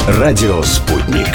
Радио «Спутник».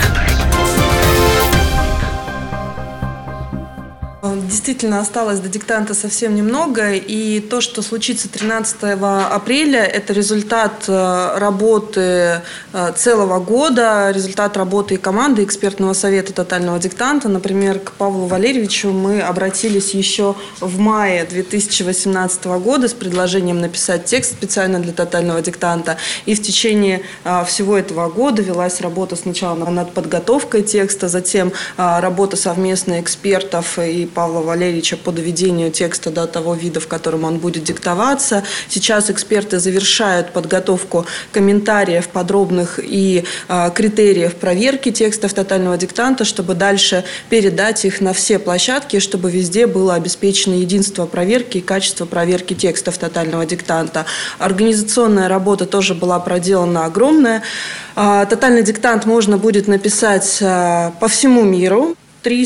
Действительно, осталось до диктанта совсем немного, и то, что случится 13 апреля, это результат работы целого года, результат работы и команды экспертного совета тотального диктанта. Например, к Павлу Валерьевичу мы обратились еще в мае 2018 года с предложением написать текст специально для тотального диктанта, и в течение всего этого года велась работа сначала над подготовкой текста, затем работа совместно экспертов и Павла Валерьевича по доведению текста до того вида, в котором он будет диктоваться. Сейчас эксперты завершают подготовку комментариев подробных и критериев проверки текстов тотального диктанта, чтобы дальше передать их на все площадки, чтобы везде было обеспечено единство проверки и качество проверки текстов тотального диктанта. Организационная работа тоже была проделана огромная. Тотальный диктант можно будет написать по всему миру.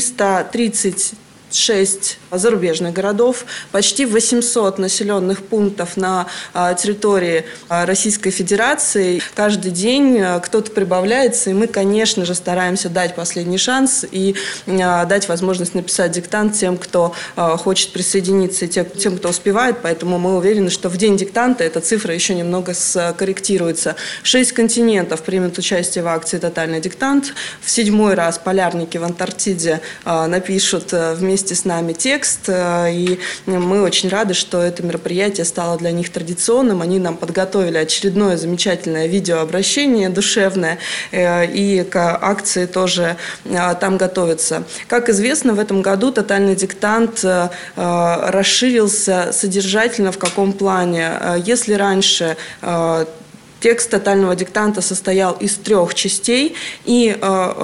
336 зарубежных городов, почти 800 населенных пунктов на территории Российской Федерации. Каждый день кто-то прибавляется, и мы, конечно же, стараемся дать последний шанс и дать возможность написать диктант тем, кто хочет присоединиться, и тем, кто успевает. Поэтому мы уверены, что в день диктанта эта цифра еще немного скорректируется. 6 континентов примут участие в акции «Тотальный диктант». В 7-й раз полярники в Антарктиде напишут вместе с нами текст, и мы очень рады, что это мероприятие стало для них традиционным. Они нам подготовили очередное замечательное видеообращение душевное, и к акции тоже там готовятся. Как известно, в этом году тотальный диктант расширился содержательно в каком плане? Если раньше текст тотального диктанта состоял из 3 частей, и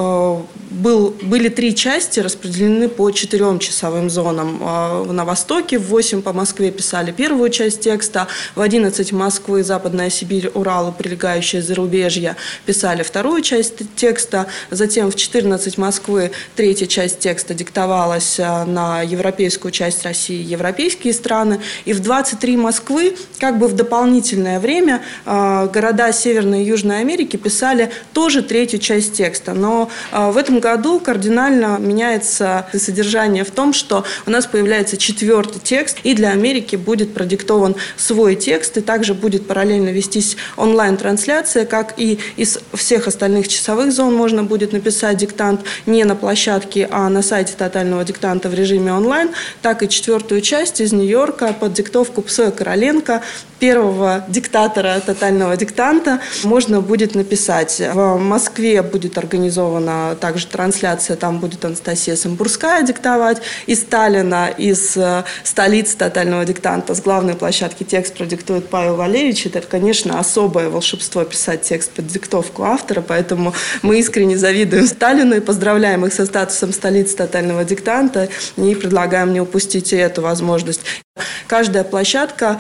были 3 части, распределены по 4 часовым зонам. На Востоке в 8 по Москве писали первую часть текста, в 11 Москвы, Западная Сибирь, Урал и прилегающее зарубежье писали вторую часть текста, затем в 14 Москвы 3-я часть текста диктовалась на европейскую часть России, европейские страны, и в 23 Москвы, как бы в дополнительное время, города Северной и Южной Америки писали тоже 3-ю часть текста. Но в этом году кардинально меняется содержание в том, что у нас появляется 4-й текст, и для Америки будет продиктован свой текст, и также будет параллельно вестись онлайн-трансляция, как и из всех остальных часовых зон можно будет написать диктант не на площадке, а на сайте тотального диктанта в режиме онлайн, так и 4-ю часть из Нью-Йорка под диктовку Псоя Короленко, первого диктатора тотального диктанта, можно будет написать. В Москве будет организована также трансляция, там будет Анастасия Самбурская диктовать, из Сталина, из столицы тотального диктанта, с главной площадки текст продиктует Павел Валерьевич. Это, конечно, особое волшебство писать текст под диктовку автора, поэтому мы искренне завидуем Сталину и поздравляем их со статусом столицы тотального диктанта и предлагаем не упустить и эту возможность. Каждая площадка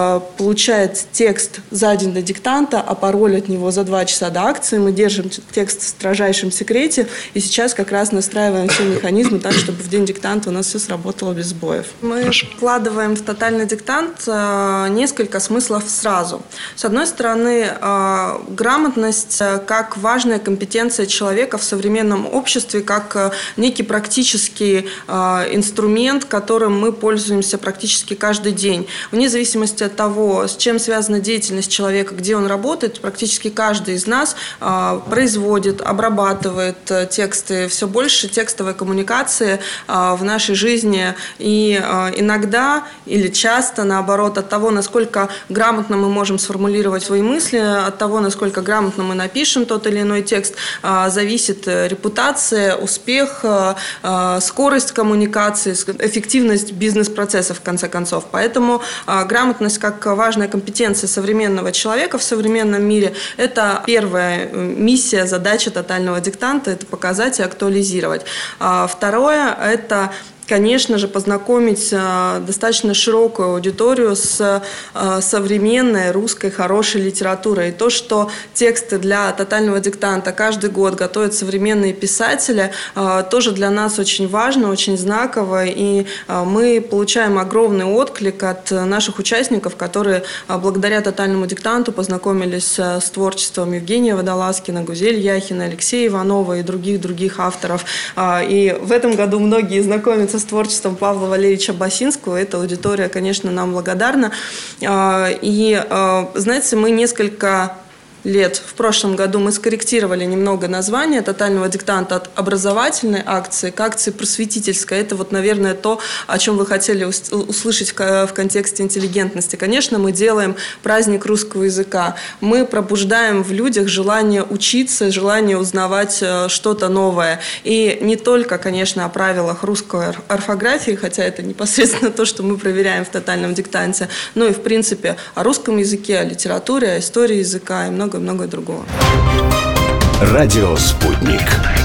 получает текст за день до диктанта, а пароль от него за 2 часа до акции. Мы держим текст в строжайшем секрете, и сейчас как раз настраиваем все механизмы так, чтобы в день диктанта у нас все сработало без сбоев. Мы вкладываем в тотальный диктант несколько смыслов сразу. С одной стороны, грамотность как важная компетенция человека в современном обществе, как некий практический инструмент, которым мы пользуемся практически каждый день. Вне зависимости от того, с чем связана деятельность человека, где он работает, практически каждый из нас производит, обрабатывает тексты, все больше текстовой коммуникации в нашей жизни. И иногда или часто, наоборот, от того, насколько грамотно мы можем сформулировать свои мысли, от того, насколько грамотно мы напишем тот или иной текст, зависит репутация, успех, скорость коммуникации, эффективность бизнес-процессов, в конце концов. Поэтому грамотность как важная компетенция современного человека в современном мире – это первая миссия, задача тотального диктанта – это показать и актуализировать. Второе – это конечно же, познакомить достаточно широкую аудиторию с современной русской хорошей литературой. И то, что тексты для тотального диктанта каждый год готовят современные писатели, тоже для нас очень важно, очень знаково. И мы получаем огромный отклик от наших участников, которые благодаря тотальному диктанту познакомились с творчеством Евгения Водолазкина, Гузель Яхина, Алексея Иванова и других авторов. И в этом году многие знакомятся с творчеством Павла Валерьевича Басинского. Эта аудитория, конечно, нам благодарна. И, знаете, мы несколько лет, в прошлом году мы скорректировали немного название тотального диктанта от образовательной акции к акции просветительской. Это вот, наверное, то, о чем вы хотели услышать в контексте интеллигентности. Конечно, мы делаем праздник русского языка. Мы пробуждаем в людях желание учиться, желание узнавать что-то новое. И не только, конечно, о правилах русской орфографии, хотя это непосредственно то, что мы проверяем в тотальном диктанте, но и, в принципе, о русском языке, о литературе, о истории языка и многое другого. Радио «Спутник».